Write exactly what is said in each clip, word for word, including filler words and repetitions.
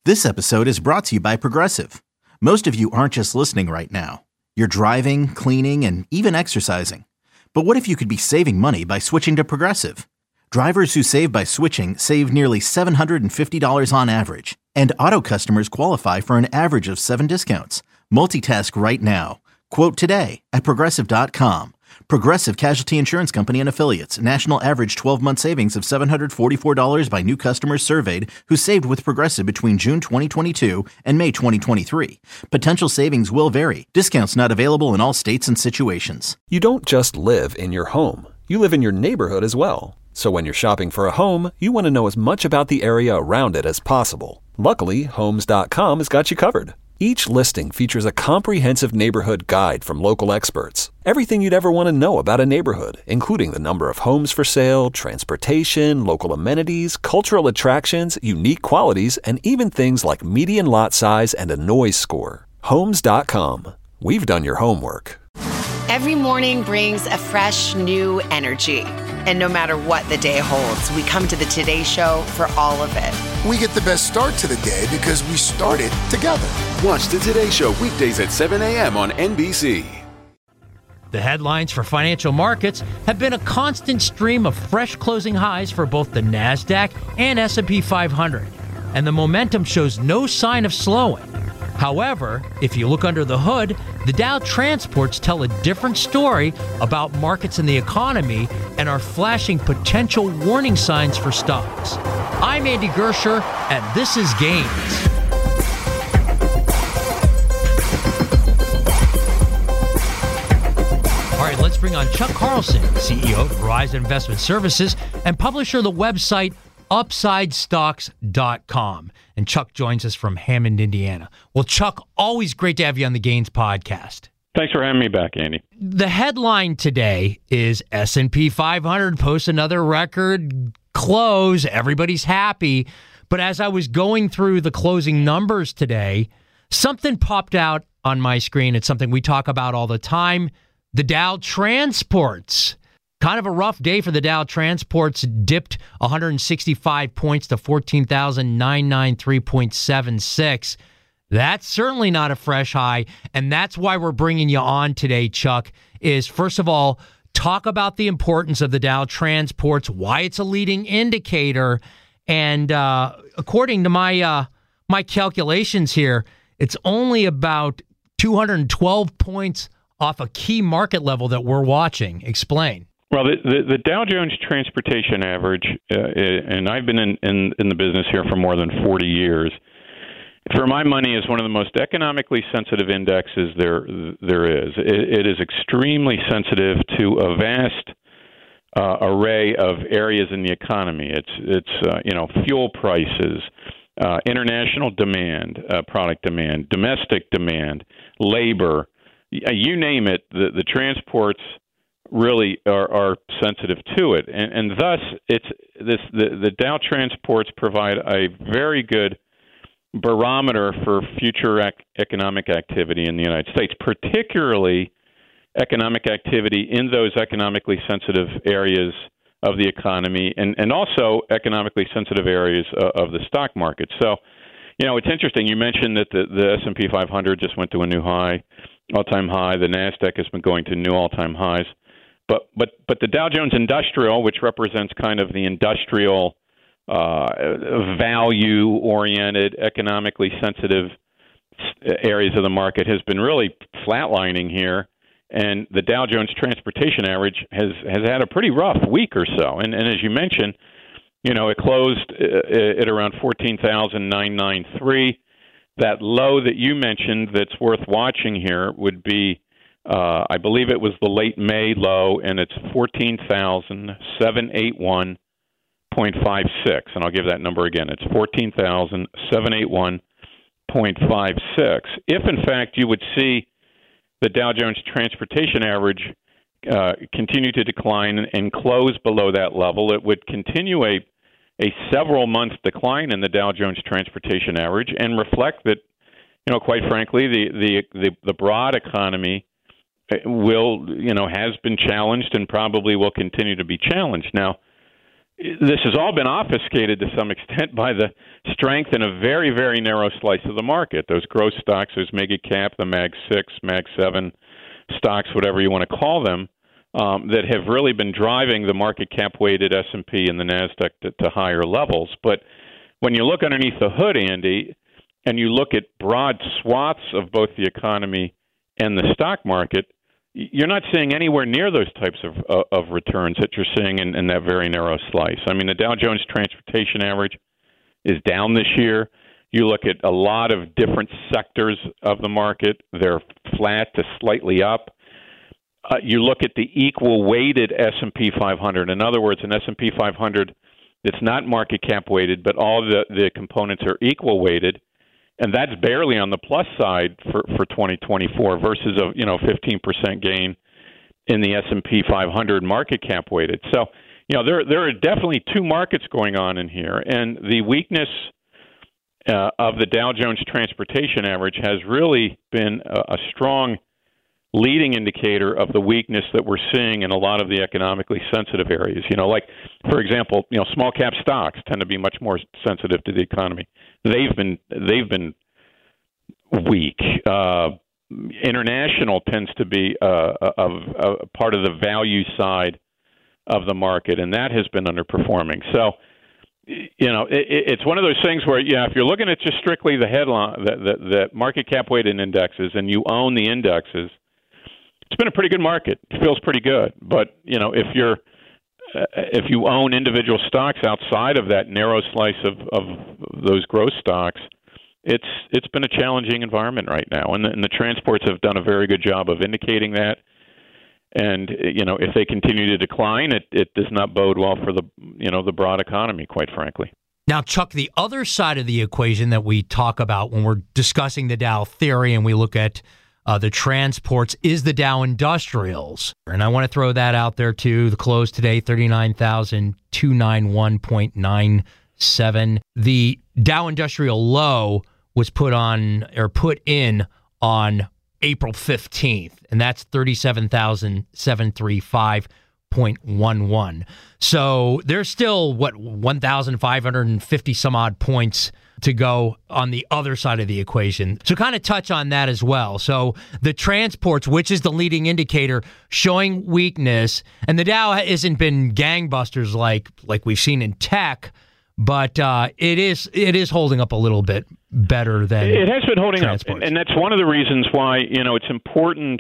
This episode is brought to you by Progressive. Most of you aren't just listening right now. You're driving, cleaning, and even exercising. But what if you could be saving money by switching to Progressive? Drivers who save by switching save nearly seven hundred fifty dollars on average. And auto customers qualify for an average of seven discounts. Multitask right now. Quote today at Progressive dot com. Progressive Casualty Insurance Company and Affiliates. National average twelve-month savings of seven hundred forty-four dollars by new customers surveyed who saved with Progressive between June twenty twenty-two and May twenty twenty-three. Potential savings will vary. Discounts not available in all states and situations. You don't just live in your home. You live in your neighborhood as well. So when you're shopping for a home, you want to know as much about the area around it as possible. Luckily, Homes dot com has got you covered. Each listing features a comprehensive neighborhood guide from local experts. Everything you'd ever want to know about a neighborhood, including the number of homes for sale, transportation, local amenities, cultural attractions, unique qualities, and even things like median lot size and a noise score. Homes dot com. We've done your homework. Every morning brings a fresh, new energy. And no matter what the day holds, we come to the Today Show for all of it. We get the best start to the day because we started together. Watch the Today Show weekdays at seven a.m. on N B C. The headlines for financial markets have been a constant stream of fresh closing highs for both the NASDAQ and S and P five hundred. And the momentum shows no sign of slowing. However, if you look under the hood, the Dow transports tell a different story about markets and the economy and are flashing potential warning signs for stocks. I'm Andy Gersher, and this is Gains. All right, let's bring on Chuck Carlson, C E O of Verizon Investment Services and publisher of the website upside stocks dot com. And Chuck joins us from Hammond, Indiana. Well, Chuck, always great to have you on the Gains podcast. Thanks for having me back, Andy. The headline today is S and P five hundred posts another record close. Everybody's happy. But as I was going through the closing numbers today, something popped out on my screen. It's something we talk about all the time. The Dow transports. Kind of a rough day for the Dow transports. Dipped one hundred sixty-five points to fourteen thousand nine hundred ninety-three point seven six. That's certainly not a fresh high, and that's why we're bringing you on today, Chuck, is first of all, talk about the importance of the Dow transports, why it's a leading indicator, and uh, according to my uh, my calculations here, it's only about two hundred twelve points off a key market level that we're watching. Explain. Well, the, the, the Dow Jones Transportation Average, uh, and I've been in, in, in the business here for more than forty years, for my money is one of the most economically sensitive indexes there there is. It, it is extremely sensitive to a vast uh, array of areas in the economy. It's, it's uh, you know, fuel prices, uh, international demand, uh, product demand, domestic demand, labor, you name it, the, the transports really are, are sensitive to it, and, and thus it's this the, the Dow transports provide a very good barometer for future ec- economic activity in the United States, particularly economic activity in those economically sensitive areas of the economy, and, and also economically sensitive areas uh, of the stock market. So, you know, it's interesting. You mentioned that the, the S and P five hundred just went to a new high, all-time high. The NASDAQ has been going to new all-time highs. But but but the Dow Jones Industrial, which represents kind of the industrial, uh, value-oriented, economically sensitive areas of the market, has been really flatlining here. And the Dow Jones Transportation Average has, has had a pretty rough week or so. And, and as you mentioned, you know, it closed at around fourteen thousand nine hundred ninety-three. That low that you mentioned that's worth watching here would be Uh, I believe it was the late May low, and it's fourteen thousand seven hundred eighty-one point five six. And I'll give that number again. It's fourteen thousand seven hundred eighty-one point five six. If, in fact, you would see the Dow Jones Transportation Average uh, continue to decline and close below that level, it would continue a, a several-month decline in the Dow Jones Transportation Average and reflect that, you know, quite frankly, the, the, the, the broad economy will, you know, has been challenged and probably will continue to be challenged. Now, this has all been obfuscated to some extent by the strength in a very, very narrow slice of the market. Those growth stocks, those mega cap, the Mag six, Mag seven stocks, whatever you want to call them, um, that have really been driving the market cap weighted S and P and the NASDAQ to, to higher levels. But when you look underneath the hood, Andy, and you look at broad swaths of both the economy and the stock market, you're not seeing anywhere near those types of uh, of returns that you're seeing in, in that very narrow slice. I mean, the Dow Jones Transportation Average is down this year. You look at a lot of different sectors of the market; they're flat to slightly up. Uh, you look at the equal weighted S and P five hundred. In other words, an S and P five hundred that's not market cap weighted, but all the, the components are equal weighted. And that's barely on the plus side for, for twenty twenty-four versus a you know fifteen percent gain in the S and P five hundred market cap weighted. So you know there there are definitely two markets going on in here, and the weakness uh, of the Dow Jones Transportation Average has really been a, a strong leading indicator of the weakness that we're seeing in a lot of the economically sensitive areas. You know, like, for example, you know, small cap stocks tend to be much more sensitive to the economy. They've been they've been weak. Uh, international tends to be uh, a, a part of the value side of the market, and that has been underperforming. So, you know, it, it's one of those things where, yeah, if you're looking at just strictly the headline, the, the, the market cap weighted indexes, and you own the indexes, it's been a pretty good market. It feels pretty good. But, you know, if you're uh, if you own individual stocks outside of that narrow slice of, of those growth stocks, it's it's been a challenging environment right now. And the, and the transports have done a very good job of indicating that. And, you know, if they continue to decline, it, it does not bode well for the, you know, the broad economy, quite frankly. Now, Chuck, the other side of the equation that we talk about when we're discussing the Dow theory and we look at Uh, the transports is the Dow Industrials. And I want to throw that out there, too. The close today, thirty-nine thousand two hundred ninety-one point nine seven. The Dow Industrial low was put on or put in on April fifteenth, and that's thirty-seven thousand seven hundred thirty-five point one one. So there's still, what, one thousand five hundred fifty some odd points to go on the other side of the equation. So kind of touch on that as well. So the transports, which is the leading indicator, showing weakness, and the Dow hasn't been gangbusters like like we've seen in tech, but uh, it is it is holding up a little bit better than it has been holding transports. up, and that's one of the reasons why you know it's important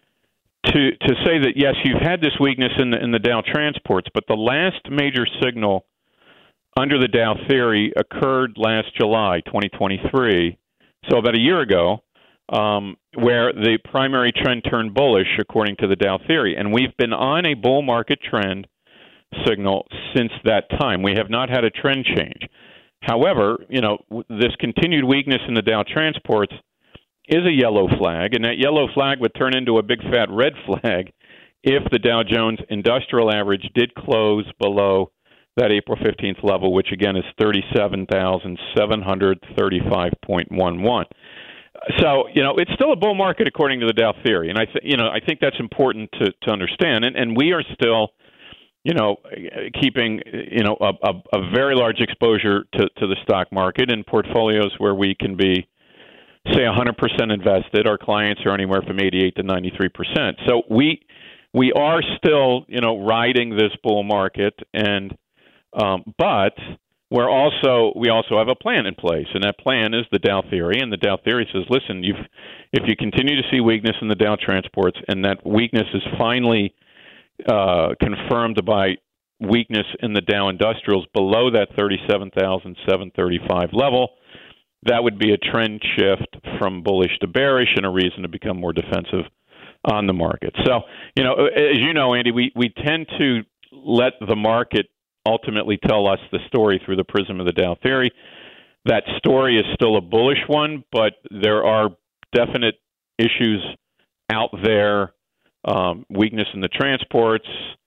to to say that yes, you've had this weakness in the in the Dow transports, but the last major signal under the Dow theory occurred last July twenty twenty-three, so about a year ago, um, where the primary trend turned bullish according to the Dow theory. And we've been on a bull market trend signal since that time. We have not had a trend change. However, you know, this continued weakness in the Dow transports is a yellow flag, and that yellow flag would turn into a big fat red flag if the Dow Jones Industrial Average did close below that April fifteenth level, which again is thirty-seven thousand seven hundred thirty-five point one one. So, you know, it's still a bull market according to the Dow theory, and I, th- you know, I think that's important to, to understand. And, and we are still, you know, keeping, you know, a, a, a very large exposure to, to the stock market in portfolios where we can be, say, one hundred percent invested. Our clients are anywhere from eighty-eight to ninety-three percent. So we we are still, you know, riding this bull market, and Um, but we're also we also have a plan in place, and that plan is the Dow theory. And the Dow theory says, listen, you've, if you continue to see weakness in the Dow transports, and that weakness is finally uh, confirmed by weakness in the Dow Industrials below that thirty-seven thousand seven hundred thirty-five level, that would be a trend shift from bullish to bearish and a reason to become more defensive on the market. So, you know, as you know, Andy, we, we tend to let the market ultimately tell us the story through the prism of the Dow theory. That story is still a bullish one, but there are definite issues out there, um, weakness in the transports,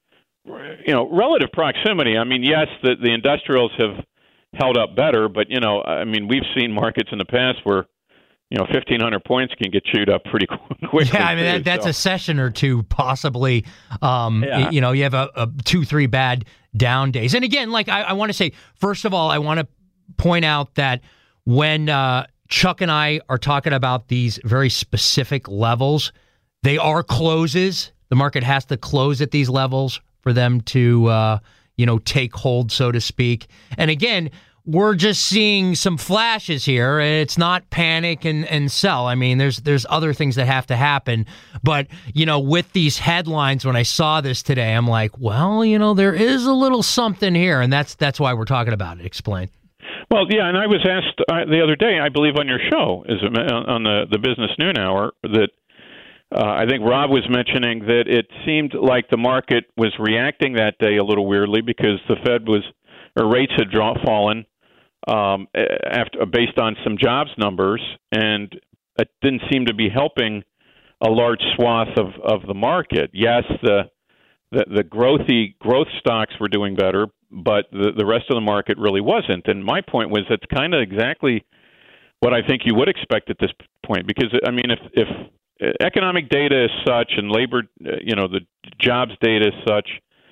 you know, relative proximity. I mean, yes, the, the industrials have held up better, but, you know, I mean, we've seen markets in the past where, you know, fifteen hundred points can get chewed up pretty quickly. Yeah, I mean, that, that's so. a session or two, possibly. Um, yeah. You know, you have a, a two, three bad down days. And again, like I, I want to say, first of all, I want to point out that when uh, Chuck and I are talking about these very specific levels, they are closes. The market has to close at these levels for them to, uh, you know, take hold, so to speak. And again, we're just seeing some flashes here. It's not panic and, and sell. I mean, there's there's other things that have to happen. But, you know, with these headlines, when I saw this today, I'm like, well, you know, there is a little something here. And that's that's why we're talking about it. Explain. Well, yeah, and I was asked uh, the other day, I believe on your show, is on the, the Business Noon Hour, that uh, I think Rob was mentioning that it seemed like the market was reacting that day a little weirdly because the Fed was, or rates had draw, fallen. Um, after based on some jobs numbers, and it didn't seem to be helping a large swath of, of the market. Yes, the, the the growthy growth stocks were doing better, but the, the rest of the market really wasn't. And my point was that's kind of exactly what I think you would expect at this point, because I mean, if if economic data is such and labor, you know, the jobs data is such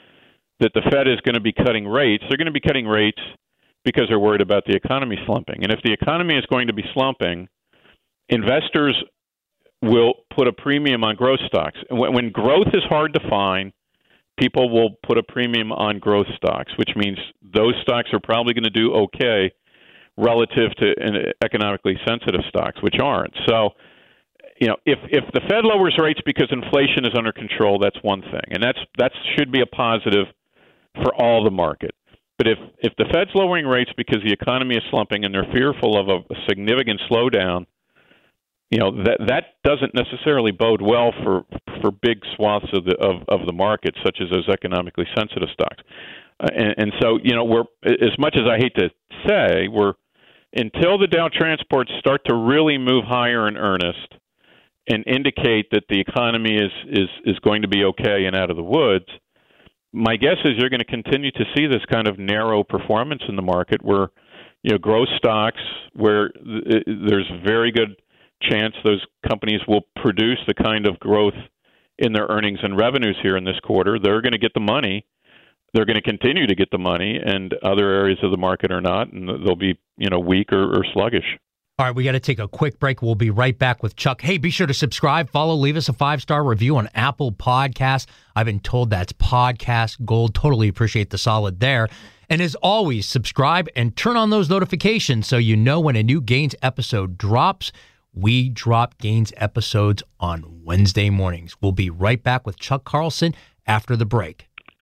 that the Fed is going to be cutting rates, they're going to be cutting rates because they're worried about the economy slumping. And if the economy is going to be slumping, investors will put a premium on growth stocks. And when, when growth is hard to find, people will put a premium on growth stocks, which means those stocks are probably going to do okay relative to economically sensitive stocks, which aren't. So, you know, if if the Fed lowers rates because inflation is under control, that's one thing. And that's that should be a positive for all the market. But if, if the Fed's lowering rates because the economy is slumping and they're fearful of a, a significant slowdown, you know, that that doesn't necessarily bode well for for big swaths of the of, of the market, such as those economically sensitive stocks. Uh, and, and so, you know, we're as much as I hate to say, we're until the Dow transports start to really move higher in earnest and indicate that the economy is is is going to be okay and out of the woods. My guess is you're going to continue to see this kind of narrow performance in the market where, you know, growth stocks, where th- there's very good chance those companies will produce the kind of growth in their earnings and revenues here in this quarter. They're going to get the money. They're going to continue to get the money, and other areas of the market are not, and they'll be, you know, weak or, or sluggish. All right, we got to take a quick break. We'll be right back with Chuck. Hey, be sure to subscribe, follow, leave us a five-star review on Apple Podcasts. I've been told that's podcast gold. Totally appreciate the solid there. And as always, subscribe and turn on those notifications so you know when a new Gains episode drops. We drop Gains episodes on Wednesday mornings. We'll be right back with Chuck Carlson after the break.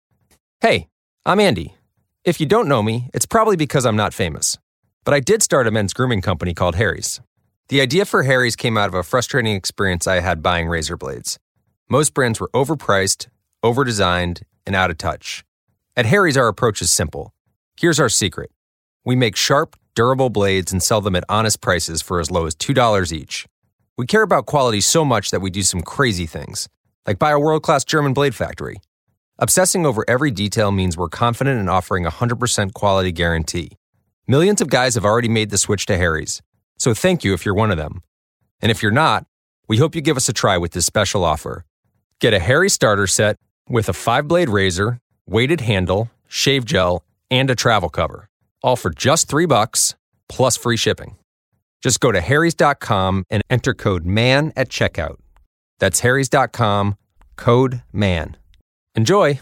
Hey, I'm Andy. If you don't know me, it's probably because I'm not famous. But I did start a men's grooming company called Harry's. The idea for Harry's came out of a frustrating experience I had buying razor blades. Most brands were overpriced, overdesigned, and out of touch. At Harry's, our approach is simple. Here's our secret. We make sharp, durable blades and sell them at honest prices for as low as two dollars each. We care about quality so much that we do some crazy things, like buy a world-class German blade factory. Obsessing over every detail means we're confident in offering a one hundred percent quality guarantee. Millions of guys have already made the switch to Harry's, so thank you if you're one of them. And if you're not, we hope you give us a try with this special offer. Get a Harry's starter set with a five-blade razor, weighted handle, shave gel, and a travel cover, all for just three bucks plus free shipping. Just go to harrys dot com and enter code MAN at checkout. That's harrys dot com, code MAN. Enjoy!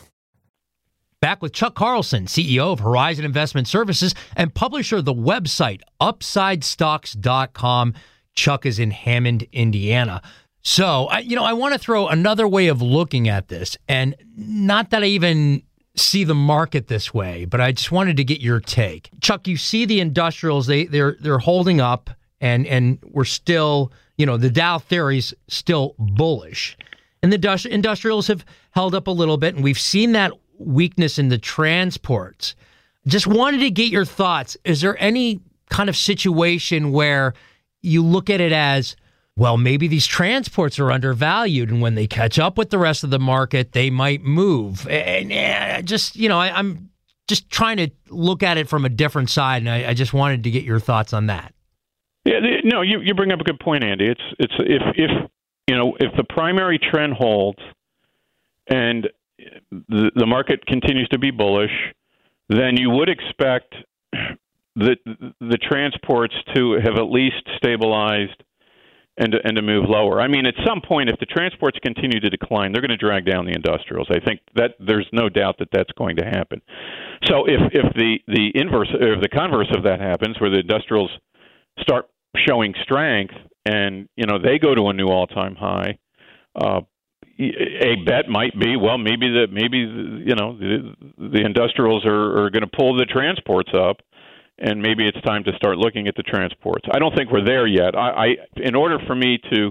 Back with Chuck Carlson, C E O of Horizon Investment Services and publisher of the website upside stocks dot com. Chuck is in Hammond, Indiana. So, I, you know, I want to throw another way of looking at this, and not that I even see the market this way, but I just wanted to get your take. Chuck, you see the industrials, they, they're they're holding up, and, and we're still, you know, the Dow theory's still bullish. And the industrials have held up a little bit, and we've seen that weakness in the transports. Just wanted to get your thoughts. Is there any kind of situation where you look at it as, well, maybe these transports are undervalued, and when they catch up with the rest of the market, they might move? And, and just, you know, I, I'm just trying to look at it from a different side, and I, I just wanted to get your thoughts on that. Yeah, no, you, you bring up a good point, Andy. It's it's if if you know if the primary trend holds, and the, the market continues to be bullish, then you would expect the the transports to have at least stabilized and to, and to move lower. I mean, at some point, if the transports continue to decline, they're going to drag down the industrials. I think that there's no doubt that that's going to happen. So if if the the inverse, or if the converse of that happens, where the industrials start showing strength and you know they go to a new all-time high, uh, a bet might be, well, maybe the maybe the, you know the, the industrials are, are going to pull the transports up. And maybe it's time to start looking at the transports. I don't think we're there yet. I, I, in order for me to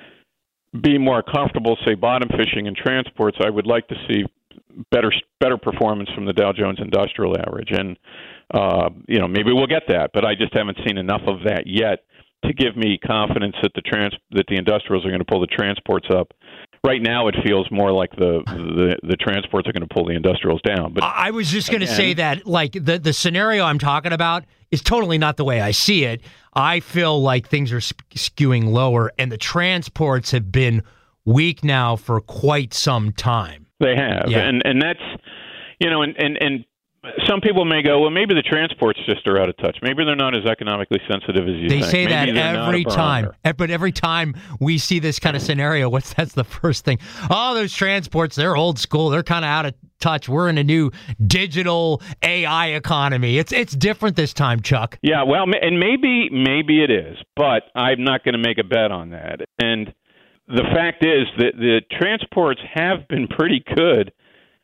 be more comfortable, say, bottom fishing in transports, I would like to see better better performance from the Dow Jones Industrial Average. And, uh, you know, maybe we'll get that, but I just haven't seen enough of that yet to give me confidence that the trans that the industrials are going to pull the transports up. Right now, it feels more like the the, the transports are going to pull the industrials down. But I was just going to say that, like, the, the scenario I'm talking about is totally not the way I see it. I feel like things are skewing lower, and the transports have been weak now for quite some time. They have, yeah. and and that's, you know, and, and, and some people may go, well, maybe the transports just are out of touch. Maybe they're not as economically sensitive as you they think. They say maybe that every time. But every time we see this kind of scenario, what's that's the first thing? Oh, those transports, they're old school. They're kind of out of touch. We're in a new digital A I economy. It's it's different this time, Chuck. Yeah, well, and maybe maybe it is, but I'm not going to make a bet on that. And the fact is that the transports have been pretty good.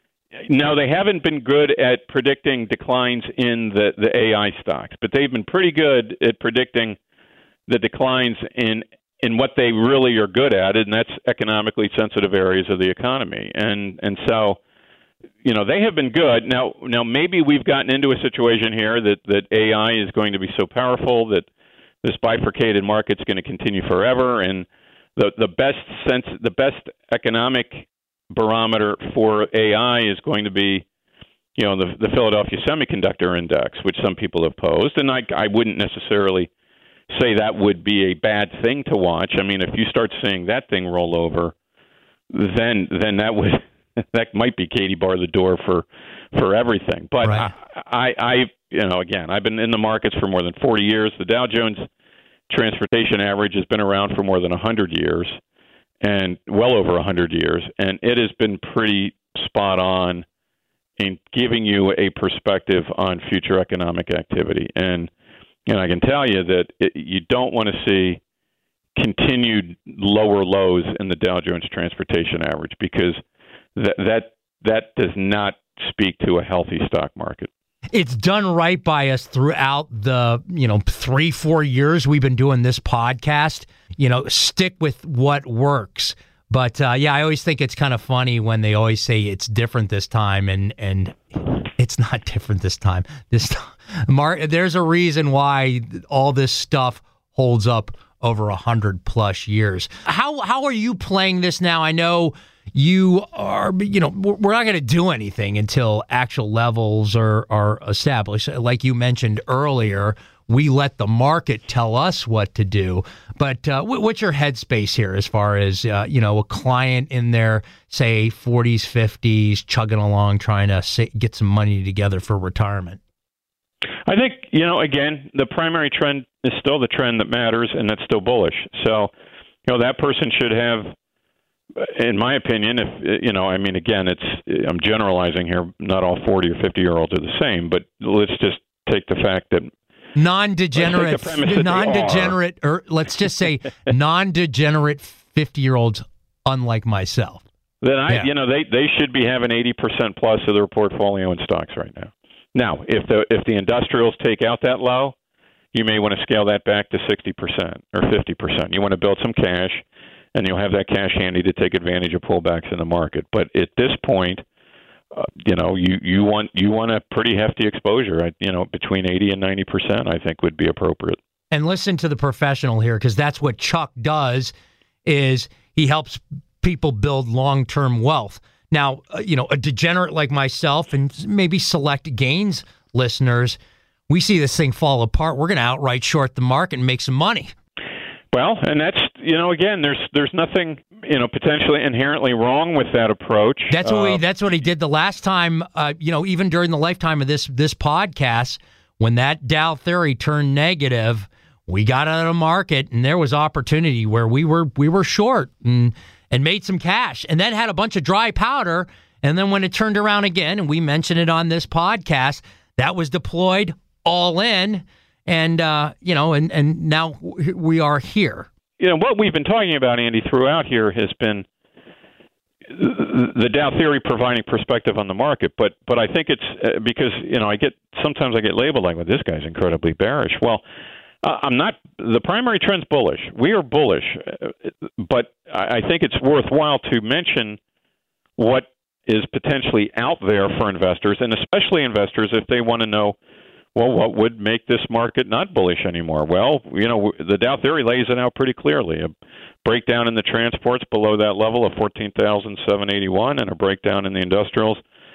No, they haven't been good at predicting declines in the, the A I stocks, but they've been pretty good at predicting the declines in in what they really are good at, and that's economically sensitive areas of the economy. And and so, you know, they have been good. Now, now maybe we've gotten into a situation here that, that A I is going to be so powerful that this bifurcated market's going to continue forever, and the the best sense, the best economic barometer for A I is going to be, you know, the, the Philadelphia Semiconductor Index, which some people have posed, and I, I wouldn't necessarily say that would be a bad thing to watch. I mean, if you start seeing that thing roll over, then then that would that might be Katie bar the door for for everything. But right. I, I, I, you know, again, I've been in the markets for more than forty years. The Dow Jones Transportation Average has been around for more than one hundred years. And well over one hundred years, and it has been pretty spot on in giving you a perspective on future economic activity. And and I can tell you that it, you don't want to see continued lower lows in the Dow Jones Transportation Average, because that that that does not speak to a healthy stock market. It's done right by us throughout the, you know, three, four years we've been doing this podcast. You know, stick with what works. But, uh, yeah, I always think it's kind of funny when they always say it's different this time, and, and it's not different this time. This Mark, there's a reason why all this stuff holds up over one hundred plus years. How How are you playing this now? I know you are, you know, we're not going to do anything until actual levels are, are established. Like you mentioned earlier, we let the market tell us what to do. But uh, what's your headspace here as far as, uh, you know, a client in their, say, forties, fifties, chugging along, trying to say, get some money together for retirement? I think, you know, again, the primary trend is still the trend that matters, and that's still bullish. So, you know, that person should have, in my opinion, if, you know, I mean, again, it's, I'm generalizing here, not all forty or fifty year olds are the same, but let's just take the fact that non-degenerate, non-degenerate, or let's just say non-degenerate fifty year olds, unlike myself. Then I, yeah. you know, they, they should be having eighty percent plus of their portfolio in stocks right now. Now, if the, if the industrials take out that low, you may want to scale that back to sixty percent or fifty percent. You want to build some cash, and you'll have that cash handy to take advantage of pullbacks in the market. But at this point, uh, you know, you, you want you want a pretty hefty exposure. You know, between eighty and ninety percent, I think would be appropriate. And listen to the professional here, because that's what Chuck does. Is he helps people build long-term wealth. Now, uh, you know, a degenerate like myself and maybe select gains listeners, we see this thing fall apart. We're going to outright short the market and make some money. Well, and that's, you know, again, there's there's nothing you know, potentially inherently wrong with that approach. That's what uh, we. That's what he did the last time. Uh, you know, even during the lifetime of this this podcast, when that Dow theory turned negative, we got out of the market, and there was opportunity where we were we were short and and made some cash, and then had a bunch of dry powder. And then when it turned around again, and we mentioned it on this podcast, that was deployed all in, and uh, you know, and and now we are here. You know, what we've been talking about, Andy, throughout here has been the Dow theory providing perspective on the market. But but I think it's uh, because, you know, I get sometimes I get labeled like, well, this guy's incredibly bearish. Well, uh, I'm not. The primary trend's bullish. We are bullish. Uh, but I think it's worthwhile to mention what is potentially out there for investors, and especially investors if they want to know, well, what would make this market not bullish anymore? Well, you know, the Dow theory lays it out pretty clearly. A breakdown in the transports below that level of fourteen thousand seven hundred eighty-one, and a breakdown in the industrials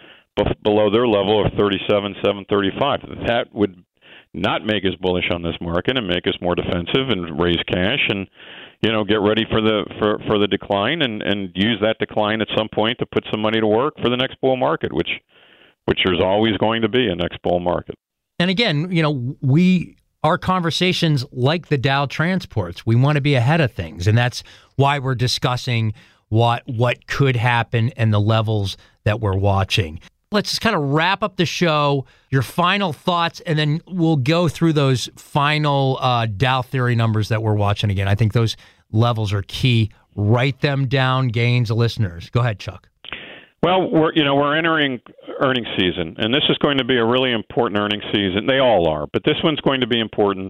below their level of thirty-seven thousand seven hundred thirty-five. That would not make us bullish on this market and make us more defensive and raise cash and, you know, get ready for the for, for the decline and, and use that decline at some point to put some money to work for the next bull market, which which there's always going to be a next bull market. And again, you know, we our conversations like the Dow transports. We want to be ahead of things, and that's why we're discussing what what could happen and the levels that we're watching. Let's just kind of wrap up the show, your final thoughts, and then we'll go through those final uh, Dow theory numbers that we're watching again. I think those levels are key. Write them down, Gaines listeners. Go ahead, Chuck. Well, we're you know we're entering earnings season, and this is going to be a really important earnings season. They all are, but this one's going to be important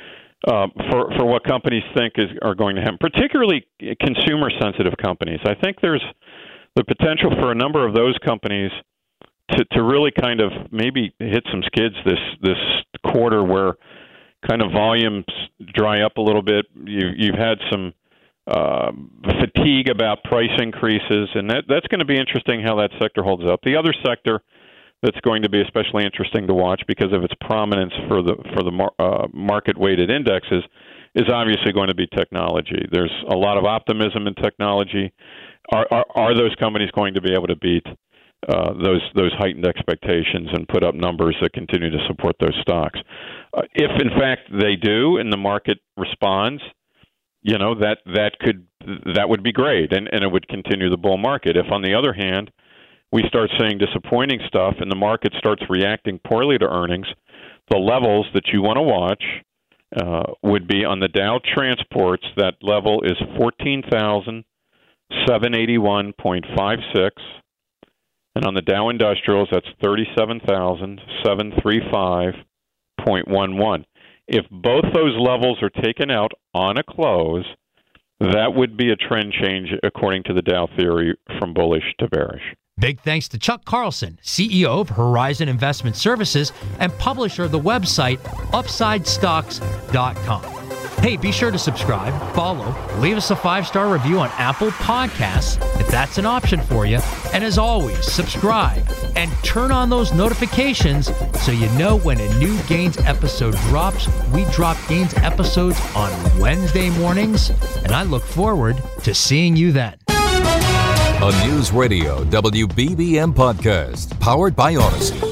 uh, for for what companies think is are going to happen, particularly consumer-sensitive companies. I think there's the potential for a number of those companies to to really kind of maybe hit some skids this this quarter, where kind of volumes dry up a little bit. You you've had some Uh, fatigue about price increases, and that, that's going to be interesting how that sector holds up. The other sector that's going to be especially interesting to watch because of its prominence for the for the mar- uh, market-weighted indexes is obviously going to be technology. There's a lot of optimism in technology. Are are, are those companies going to be able to beat uh, those those heightened expectations and put up numbers that continue to support those stocks? Uh, if in fact they do, and the market responds, you know, that that could that would be great, and, and it would continue the bull market. If, on the other hand, we start seeing disappointing stuff and the market starts reacting poorly to earnings, the levels that you want to watch uh, would be on the Dow transports. That level is fourteen thousand seven hundred eighty-one point five six, and on the Dow industrials, that's thirty-seven thousand seven hundred thirty-five point one one. If both those levels are taken out on a close, that would be a trend change according to the Dow theory from bullish to bearish. Big thanks to Chuck Carlson, C E O of Horizon Investment Services and publisher of the website upside stocks dot com. Hey, be sure to subscribe, follow, leave us a five-star review on Apple Podcasts if that's an option for you. And as always, subscribe and turn on those notifications so you know when a new Gaines episode drops. We drop Gaines episodes on Wednesday mornings, and I look forward to seeing you then. A News Radio W B B M podcast powered by Odyssey.